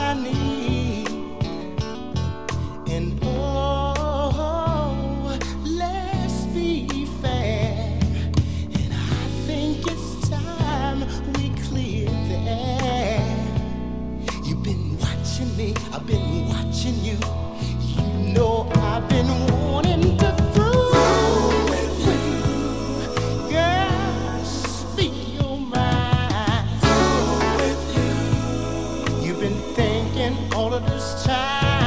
I need. And oh, let's be fair. And I think it's time we clear that. You've been watching me, I've been watching you. You know I've been wanting to prove with you. Girl, speak your mind. With you. You've been thinking all of this time.